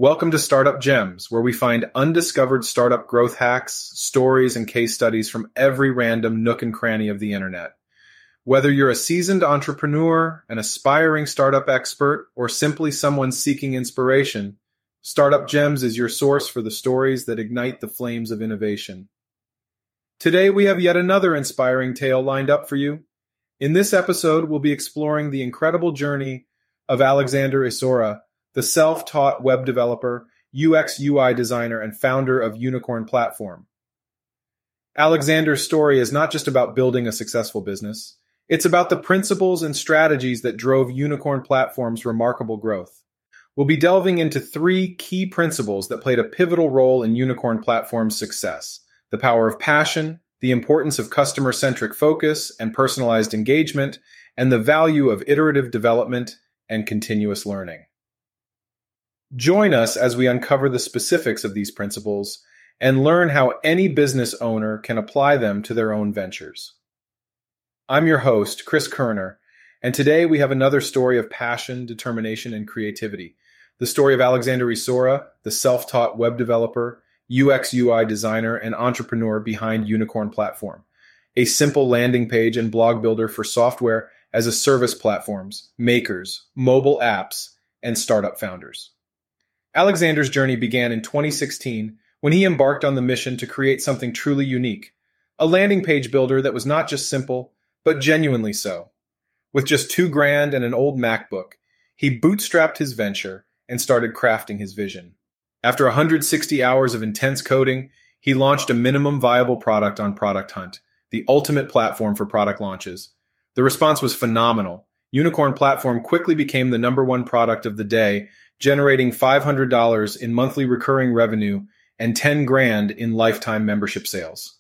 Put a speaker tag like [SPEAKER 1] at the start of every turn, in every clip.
[SPEAKER 1] Welcome to Startup Gems, where we find undiscovered startup growth hacks, stories, and case studies from every random nook and cranny of the internet. Whether you're a seasoned entrepreneur, an aspiring startup expert, or simply someone seeking inspiration, Startup Gems is your source for the stories that ignite the flames of innovation. Today, we have yet another inspiring tale lined up for you. In this episode, we'll be exploring the incredible journey of Alexander Isora, the self-taught web developer, UX/UI designer, and founder of Unicorn Platform. Alexander's story is not just about building a successful business. It's about the principles and strategies that drove Unicorn Platform's remarkable growth. We'll be delving into three key principles that played a pivotal role in Unicorn Platform's success: the power of passion, the importance of customer-centric focus and personalized engagement, and the value of iterative development and continuous learning. Join us as we uncover the specifics of these principles and learn how any business owner can apply them to their own ventures. I'm your host, Chris Kerner, and today we have another story of passion, determination, and creativity. The story of Alexander Isora, the self-taught web developer, UX/UI designer, and entrepreneur behind Unicorn Platform, a simple landing page and blog builder for software as a service platforms, makers, mobile apps, and startup founders. Alexander's journey began in 2016 when he embarked on the mission to create something truly unique, a landing page builder that was not just simple, but genuinely so. With just $2,000 and an old MacBook, he bootstrapped his venture and started crafting his vision. After 160 hours of intense coding, he launched a minimum viable product on Product Hunt, the ultimate platform for product launches. The response was phenomenal. Unicorn Platform quickly became the #1 product of the day, generating $500 in monthly recurring revenue and $10,000 in lifetime membership sales.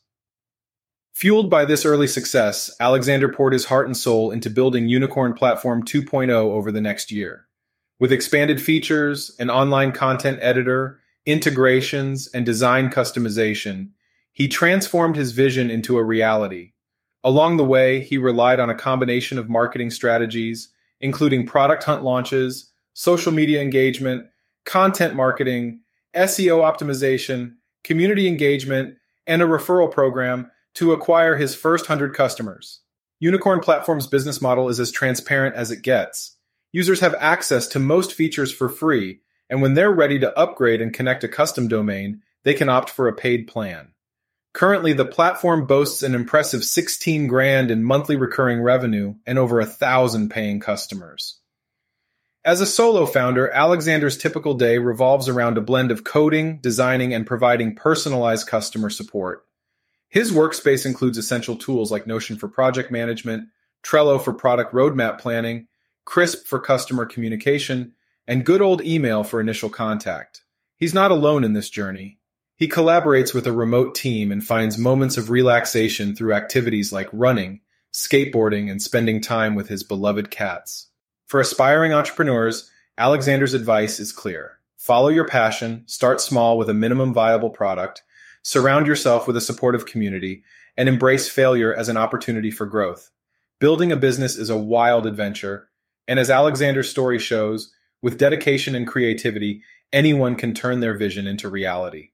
[SPEAKER 1] Fueled by this early success, Alexander poured his heart and soul into building Unicorn Platform 2.0 over the next year. With expanded features, an online content editor, integrations, and design customization, he transformed his vision into a reality. Along the way, he relied on a combination of marketing strategies, including Product Hunt launches, social media engagement, content marketing, SEO optimization, community engagement, and a referral program to acquire his first 100 customers. Unicorn Platform's business model is as transparent as it gets. Users have access to most features for free, and when they're ready to upgrade and connect a custom domain, they can opt for a paid plan. Currently, the platform boasts an impressive $16,000 in monthly recurring revenue and over 1,000 paying customers. As a solo founder, Alexander's typical day revolves around a blend of coding, designing, and providing personalized customer support. His workspace includes essential tools like Notion for project management, Trello for product roadmap planning, Krisp for customer communication, and good old email for initial contact. He's not alone in this journey. He collaborates with a remote team and finds moments of relaxation through activities like running, skateboarding, and spending time with his beloved cats. For aspiring entrepreneurs, Alexander's advice is clear. Follow your passion, start small with a minimum viable product, surround yourself with a supportive community, and embrace failure as an opportunity for growth. Building a business is a wild adventure, and as Alexander's story shows, with dedication and creativity, anyone can turn their vision into reality.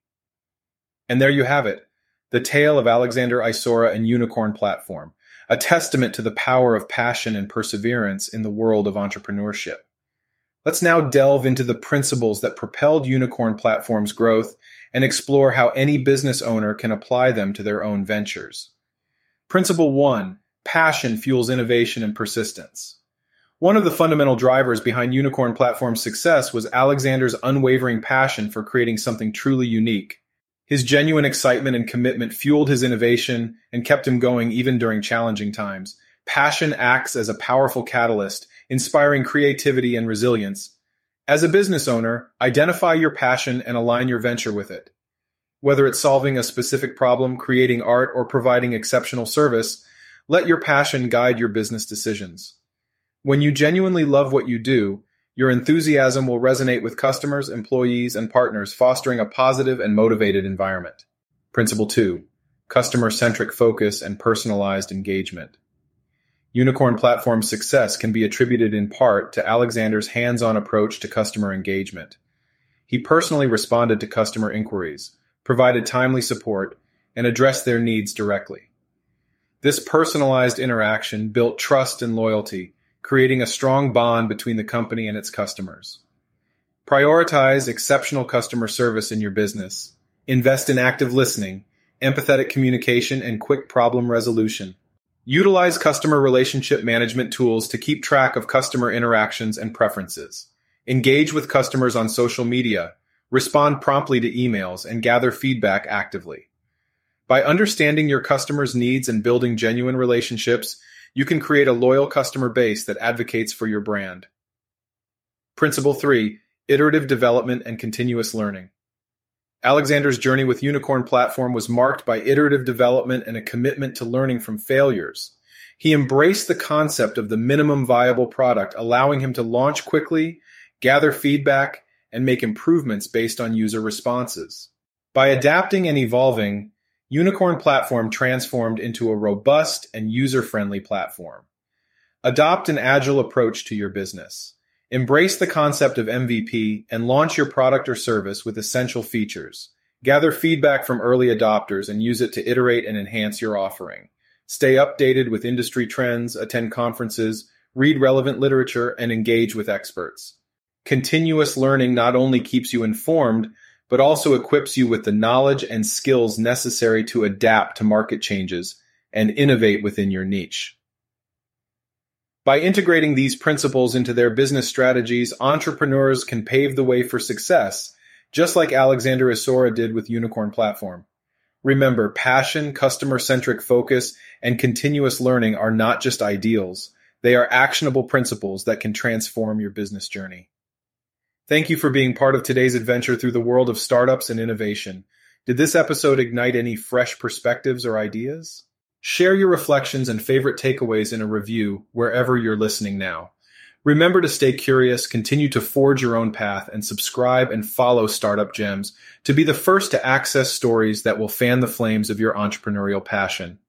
[SPEAKER 1] And there you have it, the tale of Alexander Isora and Unicorn Platform, a testament to the power of passion and perseverance in the world of entrepreneurship. Let's now delve into the principles that propelled Unicorn Platform's growth and explore how any business owner can apply them to their own ventures. Principle 1, passion fuels innovation and persistence. One of the fundamental drivers behind Unicorn Platform's success was Alexander's unwavering passion for creating something truly unique. His genuine excitement and commitment fueled his innovation and kept him going even during challenging times. Passion acts as a powerful catalyst, inspiring creativity and resilience. As a business owner, identify your passion and align your venture with it. Whether it's solving a specific problem, creating art, or providing exceptional service, let your passion guide your business decisions. When you genuinely love what you do, your enthusiasm will resonate with customers, employees, and partners, fostering a positive and motivated environment. Principle 2, customer-centric focus and personalized engagement. Unicorn Platform's success can be attributed in part to Alexander's hands-on approach to customer engagement. He personally responded to customer inquiries, provided timely support, and addressed their needs directly. This personalized interaction built trust and loyalty, creating a strong bond between the company and its customers. Prioritize exceptional customer service in your business. Invest in active listening, empathetic communication, and quick problem resolution. Utilize customer relationship management tools to keep track of customer interactions and preferences. Engage with customers on social media, respond promptly to emails, and gather feedback actively. By understanding your customers' needs and building genuine relationships, you can create a loyal customer base that advocates for your brand. Principle 3. Iterative development and continuous learning. Alexander's journey with Unicorn Platform was marked by iterative development and a commitment to learning from failures. He embraced the concept of the minimum viable product, allowing him to launch quickly, gather feedback, and make improvements based on user responses. By adapting and evolving, Unicorn Platform transformed into a robust and user-friendly platform. Adopt an agile approach to your business. Embrace the concept of MVP and launch your product or service with essential features. Gather feedback from early adopters and use it to iterate and enhance your offering. Stay updated with industry trends, attend conferences, read relevant literature, and engage with experts. Continuous learning not only keeps you informed, but also equips you with the knowledge and skills necessary to adapt to market changes and innovate within your niche. By integrating these principles into their business strategies, entrepreneurs can pave the way for success, just like Alexander Isora did with Unicorn Platform. Remember, passion, customer-centric focus, and continuous learning are not just ideals. They are actionable principles that can transform your business journey. Thank you for being part of today's adventure through the world of startups and innovation. Did this episode ignite any fresh perspectives or ideas? Share your reflections and favorite takeaways in a review wherever you're listening now. Remember to stay curious, continue to forge your own path, and subscribe and follow Startup Gems to be the first to access stories that will fan the flames of your entrepreneurial passion.